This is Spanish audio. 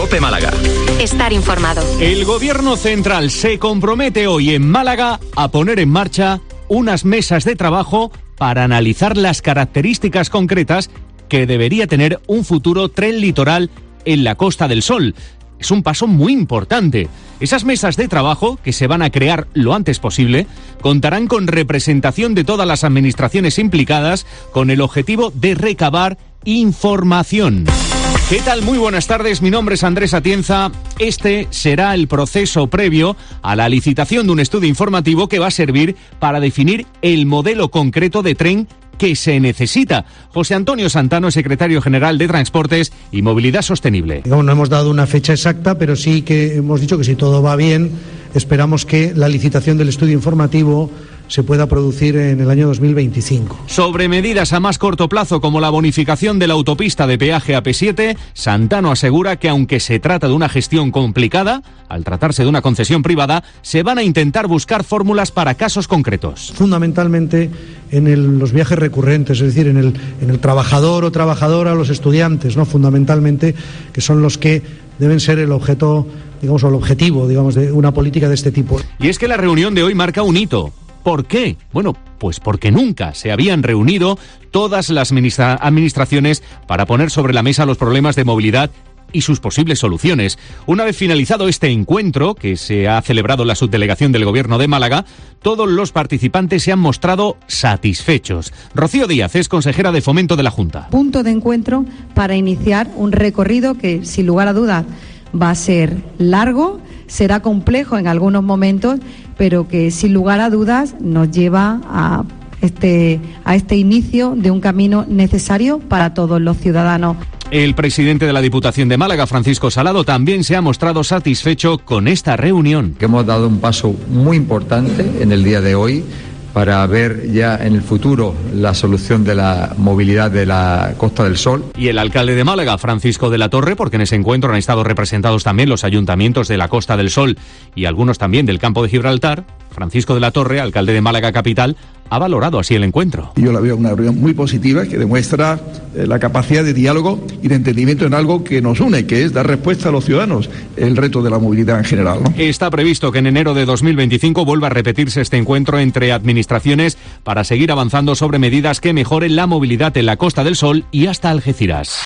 COPE Málaga. Estar informado. El Gobierno Central se compromete hoy en Málaga a poner en marcha unas mesas de trabajo para analizar las características concretas que debería tener un futuro tren litoral en la Costa del Sol. Es un paso muy importante. Esas mesas de trabajo, que se van a crear lo antes posible, contarán con representación de todas las administraciones implicadas con el objetivo de recabar información. ¿Qué tal? Muy buenas tardes, mi nombre es Andrés Atienza. Este será el proceso previo a la licitación de un estudio informativo que va a servir para definir el modelo concreto de tren que se necesita. José Antonio Santano, secretario general de Transportes y Movilidad Sostenible. No hemos dado una fecha exacta, pero sí que hemos dicho que si todo va bien, esperamos que la licitación del estudio informativo se pueda producir en el año 2025. Sobre medidas a más corto plazo como la bonificación de la autopista de peaje AP7, Santano asegura que aunque se trata de una gestión complicada, al tratarse de una concesión privada, se van a intentar buscar fórmulas para casos concretos. Fundamentalmente en los viajes recurrentes, es decir, en el trabajador o trabajadora, los estudiantes, ¿no? Fundamentalmente, que son los que deben ser el objeto, digamos, o el objetivo, digamos, de una política de este tipo. Y es que la reunión de hoy marca un hito. ¿Por qué? Bueno, pues porque nunca se habían reunido todas las administraciones para poner sobre la mesa los problemas de movilidad y sus posibles soluciones. Una vez finalizado este encuentro, que se ha celebrado en la subdelegación del Gobierno de Málaga, todos los participantes se han mostrado satisfechos. Rocío Díaz es consejera de Fomento de la Junta. Punto de encuentro para iniciar un recorrido que, sin lugar a dudas, va a ser largo, será complejo en algunos momentos, pero que sin lugar a dudas nos lleva a este inicio de un camino necesario para todos los ciudadanos. El presidente de la Diputación de Málaga, Francisco Salado, también se ha mostrado satisfecho con esta reunión. Que hemos dado un paso muy importante en el día de hoy para ver ya en el futuro la solución de la movilidad de la Costa del Sol. Y el alcalde de Málaga, Francisco de la Torre, porque en ese encuentro han estado representados también los ayuntamientos de la Costa del Sol y algunos también del Campo de Gibraltar. Francisco de la Torre, alcalde de Málaga Capital, ha valorado así el encuentro. Yo la veo una reunión muy positiva que demuestra la capacidad de diálogo y de entendimiento en algo que nos une, que es dar respuesta a los ciudadanos, el reto de la movilidad en general, ¿no? Está previsto que en enero de 2025 vuelva a repetirse este encuentro entre administraciones para seguir avanzando sobre medidas que mejoren la movilidad en la Costa del Sol y hasta Algeciras.